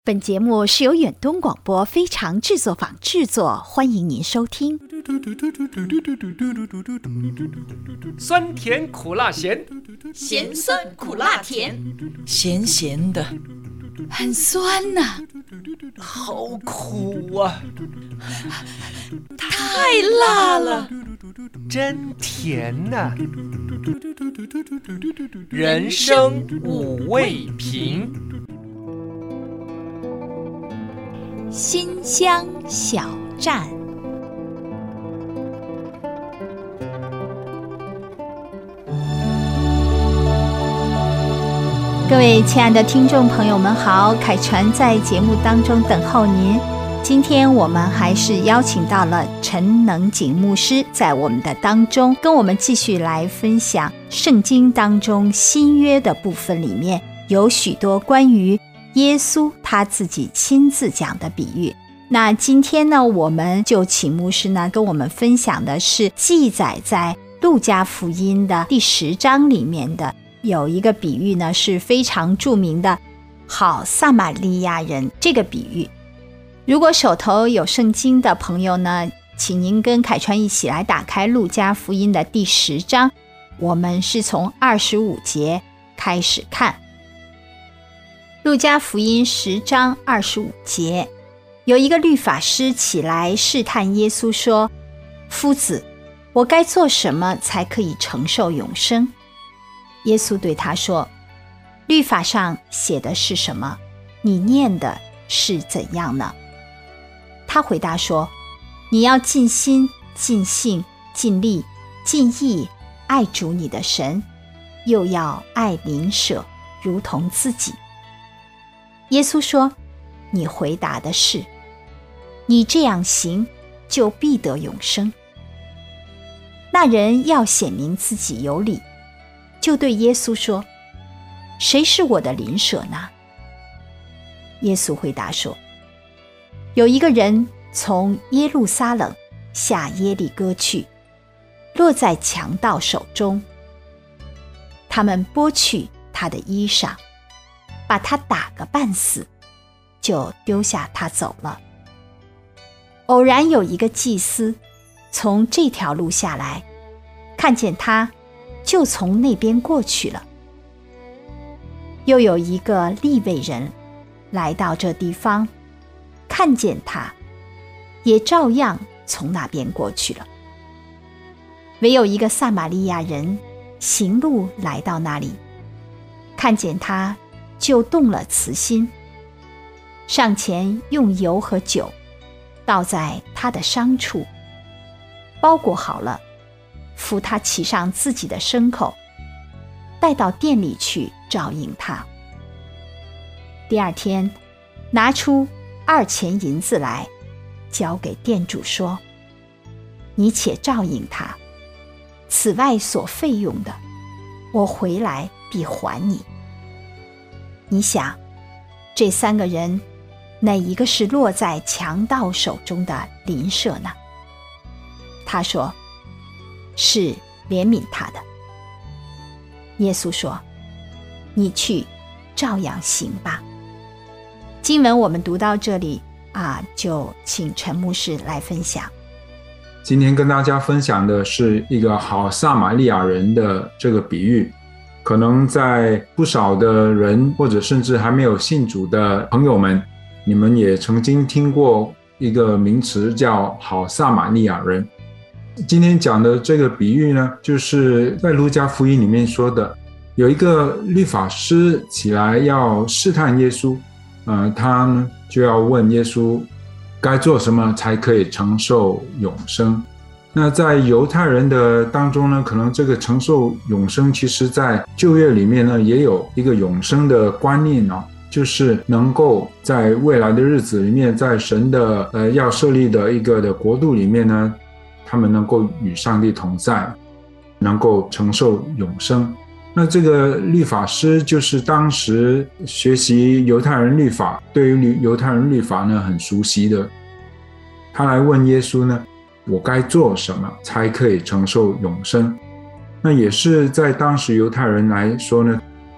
本节目是由远东广播非常制作坊制作，欢迎您收听。 酸甜苦辣咸， 咸酸苦辣甜， 咸咸的， 很酸呐， 好苦啊， 太辣了， 真甜呐。人生五味瓶， 新乡小站。各位亲爱的听众朋友们好，凯传在节目当中等候您。今天我们还是邀请到了陈能景牧师在我们的当中，跟我们继续来分享圣经当中新约的部分里面有许多关于耶稣他自己亲自讲的比喻。那今天呢，我们就请牧师呢跟我们分享的是记载在路加福音的第10章里面的有一个比喻呢，是非常著名的好撒玛利亚人这个比喻。如果手头有圣经的朋友呢，请您跟凯川一起来打开路加福音的第10章，我们是从25节开始看。路加福音10章25节，有一个律法师起来试探耶稣说：夫子，我该做什么才可以承受永生？耶稣对他说：律法上写的是什么？你念的是怎样呢？他回答说：你要尽心、尽性、尽力、尽意爱主你的神，又要爱邻舍如同自己。耶稣说：你回答的是，你这样行，就必得永生。那人要显明自己有理，就对耶稣说：谁是我的邻舍呢？耶稣回答说：有一个人从耶路撒冷下耶利哥去，落在强盗手中，他们剥去他的衣裳，把他打个半死，就丢下他走了。偶然有一个祭司从这条路下来，看见他，就从那边过去了。又有一个利未人来到这地方，看见他，也照样从那边过去了。唯有一个撒玛利亚人行路来到那里，看见他，就动了慈心，上前用油和酒倒在他的伤处，包裹好了，扶他骑上自己的牲口，带到店里去照应他。第二天拿出2钱银子来，交给店主说：你且照应他，此外所费用的，我回来必还你。你想，这3个人哪一个是落在强盗手中的邻舍呢？他说：是怜悯他的。耶稣说：你去照样行吧。经文我们读到这里就请陈牧师来分享。 今天跟大家分享的是一个好撒玛利亚人的这个比喻。可能在不少的人，或者甚至还没有信主的朋友们，你们也曾经听过一个名词叫好撒玛利亚人。今天讲的这个比喻呢，就是在路加福音里面说的，有一个律法师起来要试探耶稣，他呢就要问耶稣该做什么才可以承受永生。那在犹太人的当中呢，可能这个承受永生，其实在旧约里面呢也有一个永生的观念就是能够在未来的日子里面，在神的要设立的一个的国度里面呢，他们能够与上帝同在，能够承受永生。那这个律法师就是当时学习犹太人律法，对于犹太人律法呢很熟悉的，他来问耶稣呢，我该做什么才可以承受永生？那也是在当时犹太人来说呢，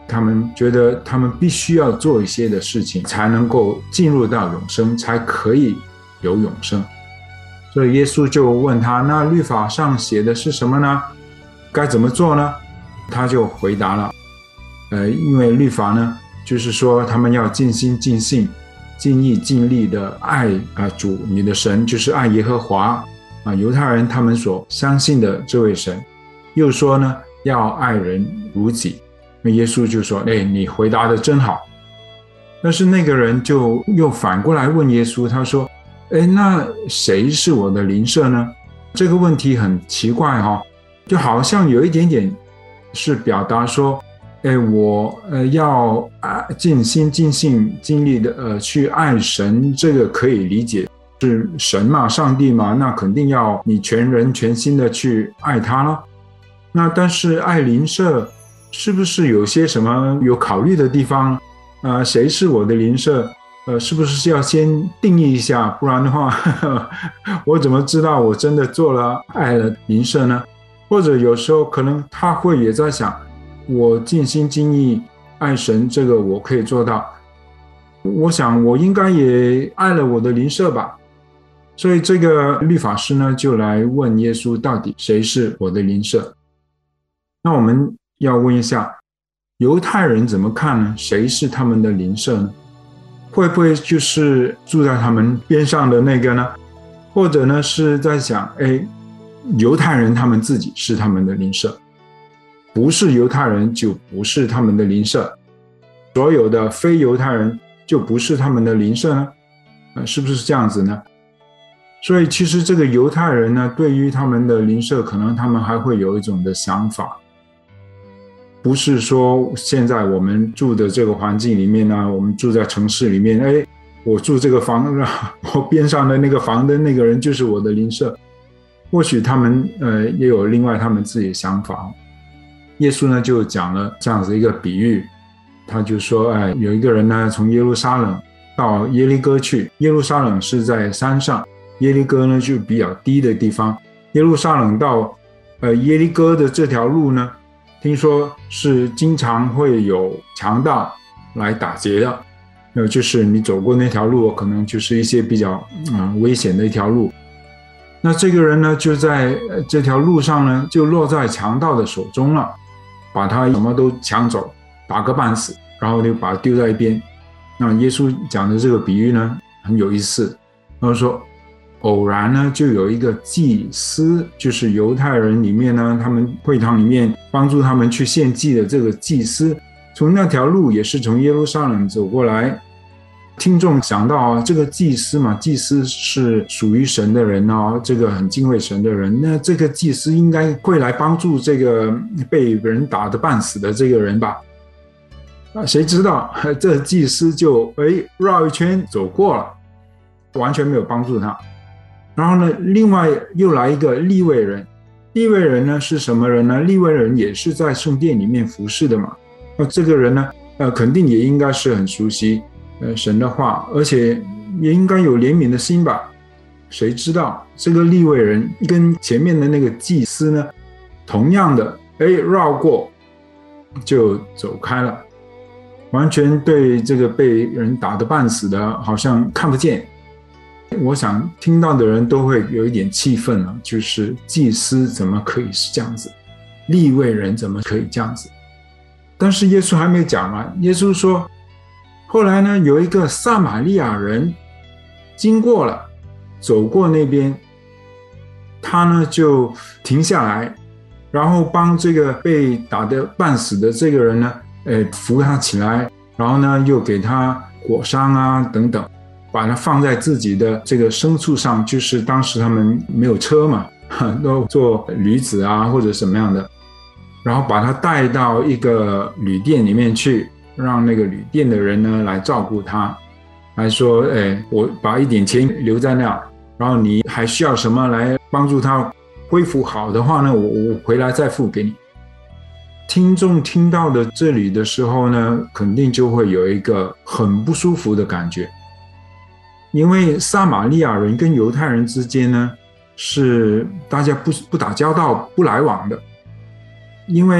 他们觉得他们必须要做一些的事情，才能够进入到永生，才可以有永生。所以耶稣就问他，那律法上写的是什么呢？该怎么做呢？他就回答了，因为律法呢，就是说他们要尽心尽性尽意尽力的爱主你的神，就是爱耶和华犹太人他们所相信的这位神。又说呢，要爱人如己。那耶稣就说，你回答的真好。但是那个人就又反过来问耶稣，他说，那谁是我的邻舍呢？这个问题很奇怪就好像有一点点是表达说，我要尽心尽性尽力的去爱神，这个可以理解，是神嘛，上帝嘛，那肯定要你全人全心的去爱他了。那但是爱邻舍是不是有些什么有考虑的地方？谁是我的邻舍？是不是要先定义一下？不然的话我怎么知道我真的做了爱了邻舍呢？或者有时候可能他会也在想，我尽心尽意爱神，这个我可以做到，我想我应该也爱了我的邻舍吧。所以这个律法师呢，就来问耶稣，到底谁是我的邻舍？那我们要问一下，犹太人怎么看呢？谁是他们的邻舍呢？会不会就是住在他们边上的那个呢？或者呢是在想，犹太人他们自己是他们的邻舍，不是犹太人就不是他们的邻舍，所有的非犹太人就不是他们的邻舍呢？是不是这样子呢？所以其实这个犹太人呢，对于他们的邻舍，可能他们还会有一种的想法，不是说现在我们住的这个环境里面呢，我们住在城市里面，我住这个房，我边上的那个房的那个人就是我的邻舍。或许他们也有另外他们自己的想法。耶稣呢就讲了这样子一个比喻，他就说，有一个人呢从耶路撒冷到耶利哥去，耶路撒冷是在山上，耶利哥呢就比较低的地方。耶路撒冷到耶利哥的这条路呢，听说是经常会有强盗来打劫的，就是你走过那条路，可能就是一些比较危险的一条路。那这个人呢，就在这条路上呢，就落在强盗的手中了，把他什么都抢走，打个半死，然后就把他丢在一边。那耶稣讲的这个比喻呢，很有意思。他说，偶然呢，就有一个祭司，就是犹太人里面呢，他们会堂里面帮助他们去献祭的这个祭司，从那条路也是从耶路撒冷走过来。听众想到这个祭司嘛，祭司是属于神的人这个很敬畏神的人，那这个祭司应该会来帮助这个被人打得半死的这个人吧？谁知道这祭司就绕一圈走过了，完全没有帮助他。然后呢，另外又来一个利未人。利未人呢是什么人呢？利未人也是在圣殿里面服侍的嘛。那这个人呢，肯定也应该是很熟悉神的话，而且也应该有怜悯的心吧。谁知道这个利未人跟前面的那个祭司呢，同样的绕过就走开了，完全对这个被人打得半死的好像看不见。我想听到的人都会有一点气愤了，就是祭司怎么可以是这样子，利未人怎么可以这样子。但是耶稣还没讲完，耶稣说，后来呢，有一个撒玛利亚人经过了，走过那边，他呢就停下来，然后帮这个被打得半死的这个人呢，扶他起来，然后呢又给他裹伤等等，把他放在自己的这个牲畜上，就是当时他们没有车嘛，都坐驴子或者什么样的，然后把他带到一个旅店里面去，让那个旅店的人呢来照顾他，来说，我把一点钱留在那，然后你还需要什么来帮助他恢复好的话呢，我回来再付给你。听众听到的这里的时候呢，肯定就会有一个很不舒服的感觉，因为撒玛利亚人跟犹太人之间呢，是大家不打交道、不来往的。因为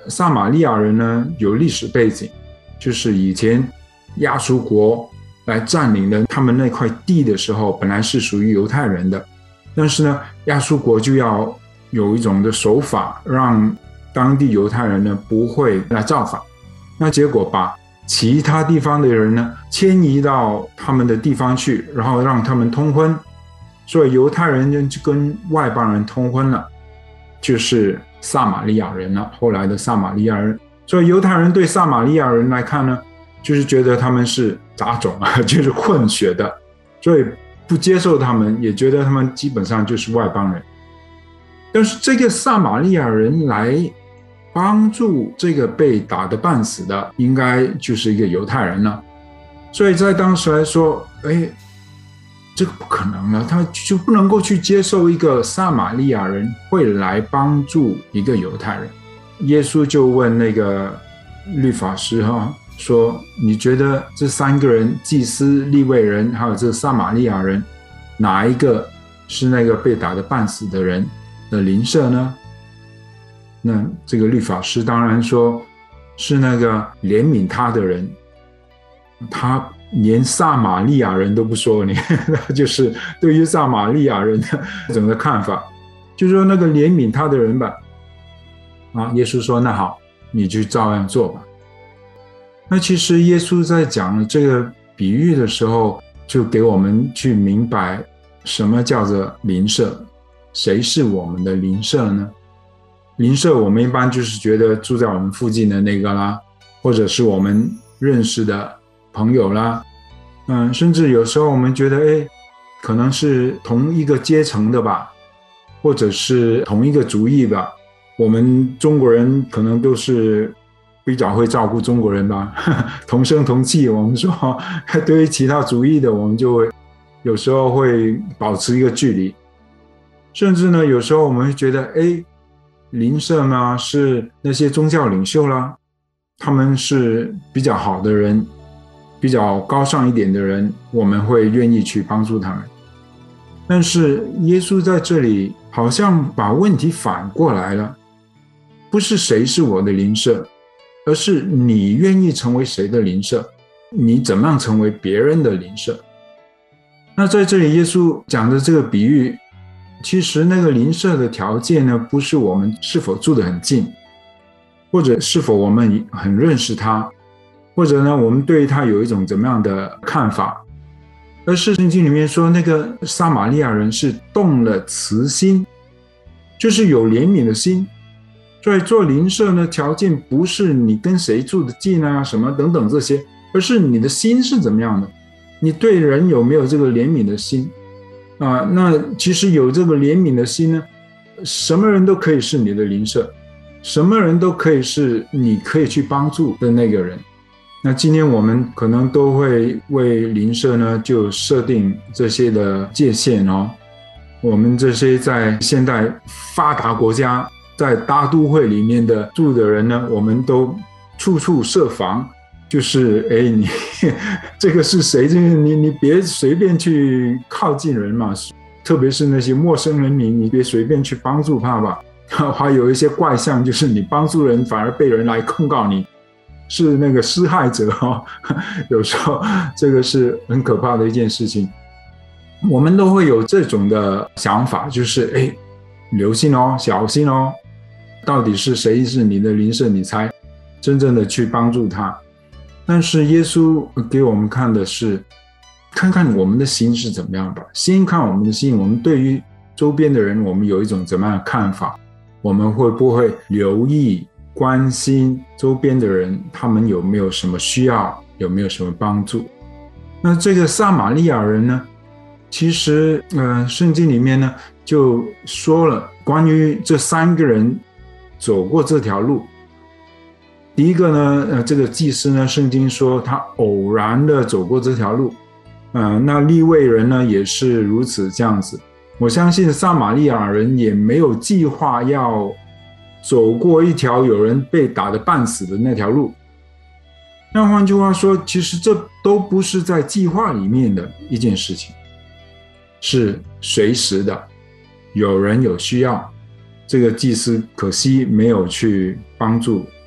撒玛利亚人呢有历史背景，就是以前亚述国来占领了他们那块地的时候，本来是属于犹太人的，但是呢，亚述国就要有一种的手法，让当地犹太人呢不会来造反。那结果把其他地方的人呢迁移到他们的地方去，然后让他们通婚，所以犹太人就跟外邦人通婚了，就是撒玛利亚人了，后来的撒玛利亚人。所以犹太人对撒玛利亚人来看呢，就是觉得他们是杂种啊，就是混血的，所以不接受他们，也觉得他们基本上就是外邦人。但是这个撒玛利亚人来帮助这个被打得半死的，应该就是一个犹太人了。所以在当时来说，这个不可能了，他就不能够去接受一个撒玛利亚人会来帮助一个犹太人。耶稣就问那个律法师说，你觉得这3个人，祭司、利未人还有这撒玛利亚人，哪一个是那个被打得半死的人的邻舍呢？那这个律法师当然说是那个怜悯他的人，他连撒玛利亚人都不说，你就是对于撒玛利亚人的整个看法，就说那个怜悯他的人吧。耶稣说那好，你就照样做吧。那其实耶稣在讲这个比喻的时候，就给我们去明白什么叫做邻舍，谁是我们的邻舍呢？邻舍我们一般就是觉得住在我们附近的那个啦，或者是我们认识的朋友啦，甚至有时候我们觉得可能是同一个阶层的吧，或者是同一个族裔吧。我们中国人可能都是比较会照顾中国人吧，同声同气。我们说对于其他族裔的，我们就会有时候会保持一个距离，甚至呢，有时候我们会觉得邻舍呢是那些宗教领袖啦，他们是比较好的人，比较高尚一点的人，我们会愿意去帮助他们。但是耶稣在这里好像把问题反过来了，不是谁是我的邻舍，而是你愿意成为谁的邻舍，你怎么样成为别人的邻舍。那在这里耶稣讲的这个比喻，其实那个邻舍的条件呢，不是我们是否住得很近，或者是否我们很认识他，或者呢我们对他有一种怎么样的看法，而是圣经里面说那个撒玛利亚人是动了慈心，就是有怜悯的心。所以做邻舍呢，条件不是你跟谁住得近啊什么等等这些，而是你的心是怎么样的，你对人有没有这个怜悯的心那其实有这个怜悯的心呢，什么人都可以是你的邻舍，什么人都可以是你可以去帮助的那个人。那今天我们可能都会为邻舍呢就设定这些的界限我们这些在现代发达国家在大都会里面的住的人呢，我们都处处设防，就是你这个是谁，你别随便去靠近人嘛，特别是那些陌生人，你别随便去帮助他吧。还有一些怪象，就是你帮助人反而被人来控告你是那个施害者有时候这个是很可怕的一件事情。我们都会有这种的想法，就是留心小心到底是谁是你的邻舍，你才真正的去帮助他。但是耶稣给我们看的是，看看我们的心是怎么样吧。先看我们的心，我们对于周边的人，我们有一种怎么样的看法？我们会不会留意、关心周边的人，他们有没有什么需要，有没有什么帮助？那这个撒玛利亚人呢，其实圣经里面呢就说了关于这3个人走过这条路。第一个呢这个祭司呢，圣经说他偶然的走过这条路那利未人呢也是如此这样子。我相信撒玛利亚人也没有计划要走过一条有人被打得半死的那条路。那换句话说，其实这都不是在计划里面的一件事情，是随时的，有人有需要，这个祭司可惜没有去帮助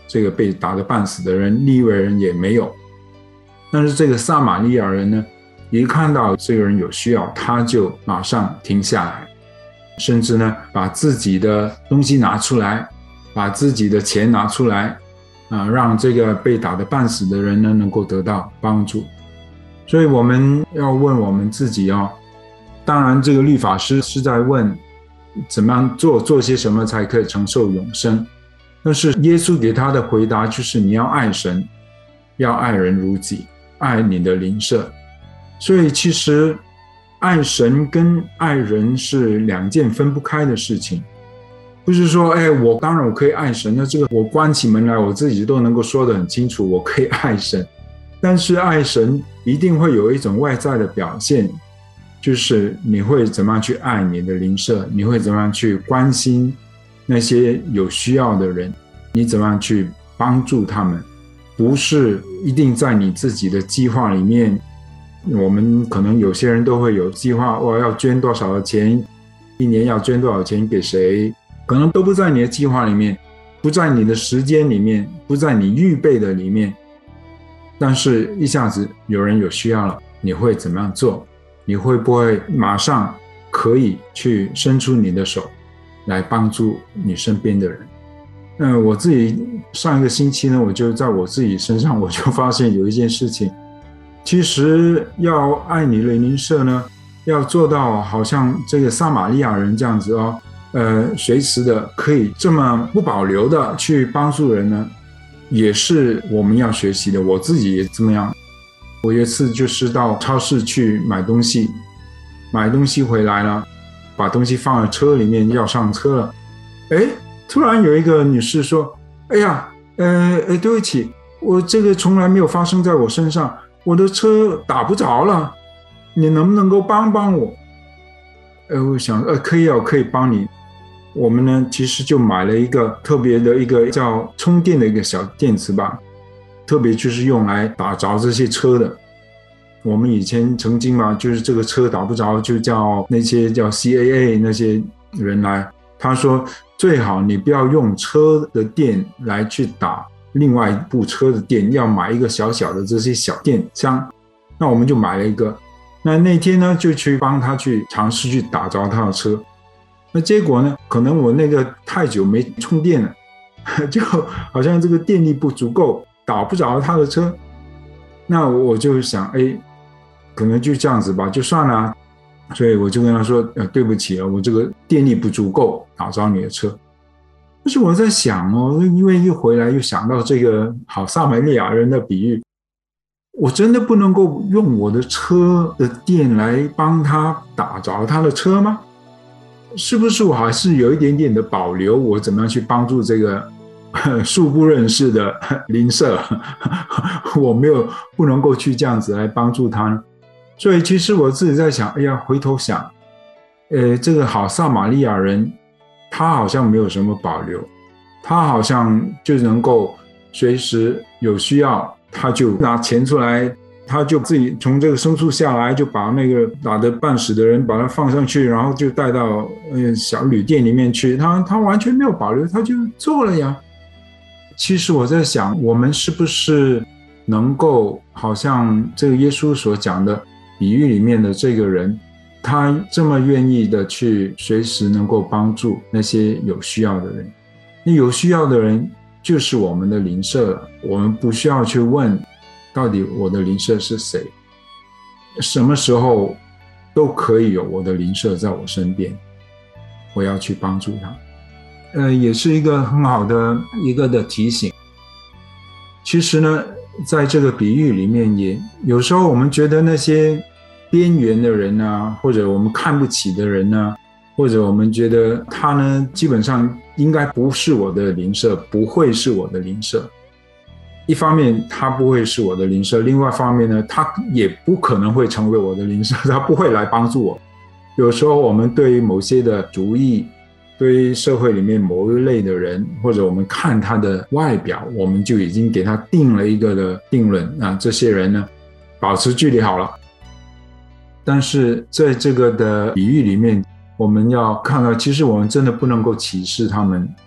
这个被打得半死的人，利未人也没有。但是这个撒玛利亚人呢，一看到这个人有需要，他就马上停下来，甚至呢把自己的东西拿出来，把自己的钱拿出来让这个被打得半死的人呢能够得到帮助。所以我们要问我们自己当然这个律法师是在问怎么样做些什么才可以承受永生，但是耶稣给他的回答就是你要爱神，要爱人如己，爱你的邻舍。所以其实爱神跟爱人是两件分不开的事情。不是说当然我可以爱神，那这个我关起门来我自己都能够说得很清楚，我可以爱神。但是爱神一定会有一种外在的表现，就是你会怎么样去爱你的邻舍，你会怎么样去关心那些有需要的人，你怎么样去帮助他们，不是一定在你自己的计划里面。我们可能有些人都会有计划，我要捐多少的钱，一年要捐多少钱给谁，可能都不在你的计划里面，不在你的时间里面，不在你预备的里面。但是一下子有人有需要了，你会怎么样做？你会不会马上可以去伸出你的手来帮助你身边的人？我自己上一个星期呢，我就在我自己身上，我就发现有一件事情，其实要爱你的邻舍呢，要做到好像这个撒玛利亚人这样子随时的可以这么不保留的去帮助人呢，也是我们要学习的。我自己也这么样。我有一次就是到超市去买东西回来了，把东西放在车里面要上车了，突然有一个女士说，对不起，我这个从来没有发生在我身上，我的车打不着了，你能不能够帮帮我？我想可以可以帮你。我们呢其实就买了一个特别的一个叫充电的一个小电池吧，特别就是用来打着这些车的。我们以前曾经嘛，就是这个车打不着，就叫那些叫 CAA 那些人来，他说最好你不要用车的电来去打另外一部车的电，要买一个小小的这些小电箱。那我们就买了一个，那天呢就去帮他去尝试去打着他的车。那结果呢，可能我那个太久没充电了，就好像这个电力不足够，打不着他的车。那我就想可能就这样子吧，就算了。所以我就跟他说对不起我这个电力不足够打着你的车。但是我在想因为又回来又想到这个好撒玛利亚人的比喻，我真的不能够用我的车的电来帮他打着他的车吗？是不是我还是有一点点的保留，我怎么样去帮助这个素不认识的邻舍我不能够去这样子来帮助他呢？所以其实我自己在想，回头想这个好撒玛利亚人他好像没有什么保留，他好像就能够随时有需要他就拿钱出来，他就自己从这个牲畜下来，就把那个打得半死的人把他放上去，然后就带到小旅店里面去，他完全没有保留，他就做了呀。其实我在想，我们是不是能够好像这个耶稣所讲的比喻里面的这个人，他这么愿意的去随时能够帮助那些有需要的人。那有需要的人就是我们的邻舍了，我们不需要去问到底我的邻舍是谁，什么时候都可以有我的邻舍在我身边，我要去帮助他。也是一个很好的一个的提醒。其实呢，在这个比喻里面，也有时候我们觉得那些边缘的人啊，或者我们看不起的人啊，或者我们觉得他呢基本上应该不是我的邻舍，不会是我的邻舍。一方面他不会是我的邻舍，另外一方面呢，他也不可能会成为我的邻舍，他不会来帮助我。有时候我们对于某些的主义，对于社会里面某一类的人，或者我们看他的外表，我们就已经给他定了一个的定论啊，这些人呢保持距离好了。但是在这个的比喻里面，我们要看到其实我们真的不能够歧视他们，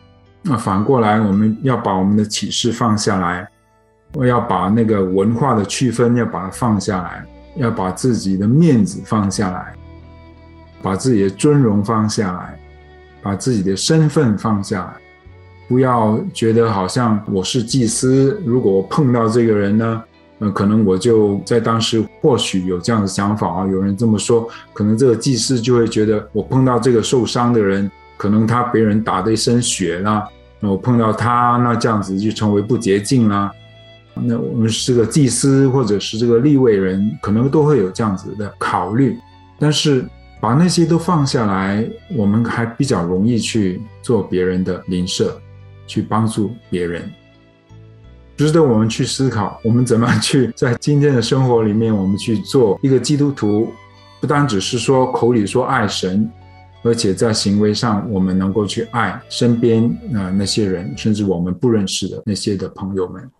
那反过来，我们要把我们的启示放下来，我要把那个文化的区分要把它放下来，要把自己的面子放下来，把自己的尊荣放下来，把自己的身份放下来。不要觉得好像我是祭司，如果我碰到这个人呢，可能我就在当时或许有这样的想法啊，有人这么说，可能这个祭司就会觉得我碰到这个受伤的人，可能他别人打的一身血啦，那我碰到他，那这样子就成为不洁净啦。那我们是个祭司或者是这个利未人，可能都会有这样子的考虑，但是把那些都放下来，我们还比较容易去做别人的邻舍，去帮助别人。值得我们去思考，我们怎么去在今天的生活里面，我们去做一个基督徒，不单只是说口里说爱神，而且在行为上我们能够去爱身边那些人，甚至我们不认识的那些的朋友们。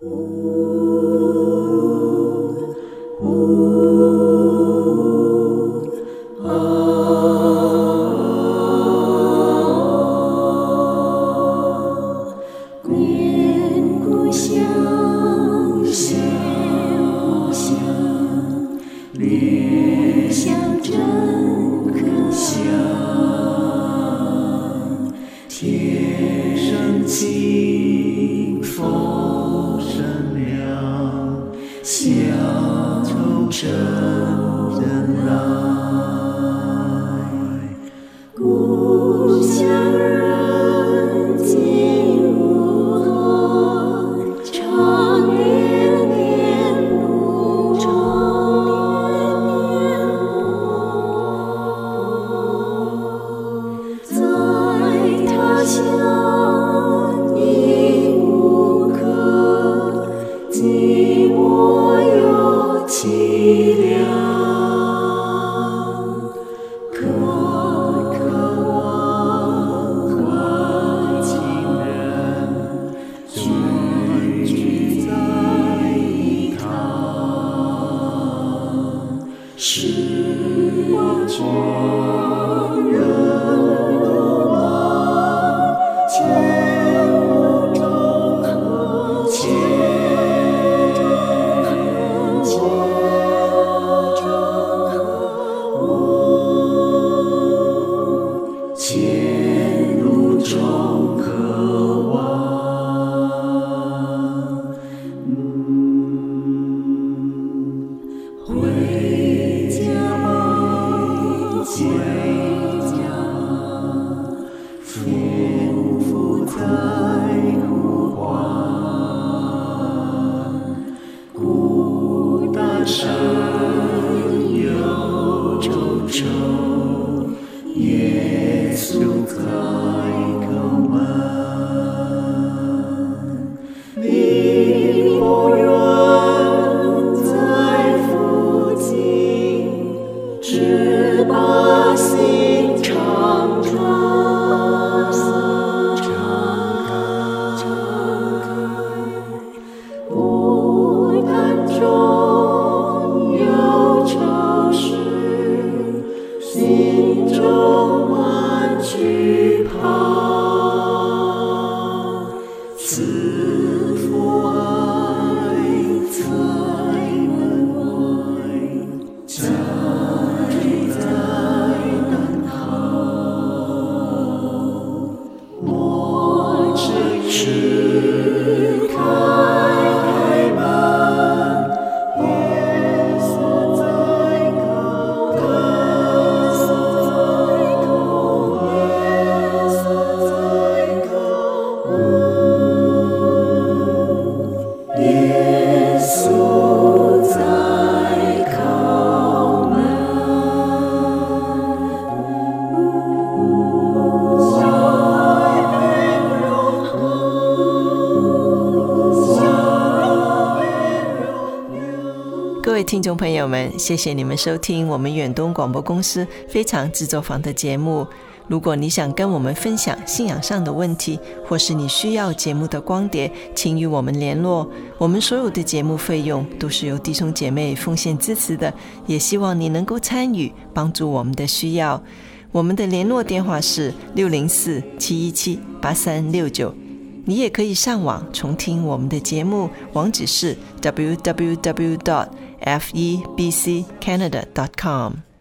听众朋友们，谢谢你们收听我们远东广播公司非常制作坊的节目。如果你想跟我们分享信仰上的问题，或是你需要节目的光碟，请与我们联络。我们所有的节目费用都是由弟兄姐妹奉献支持的，也希望你能够参与，帮助我们的需要。我们的联络电话是604-717-8369 你也可以上网重听我们的节目，网址是 www.febccanada.com。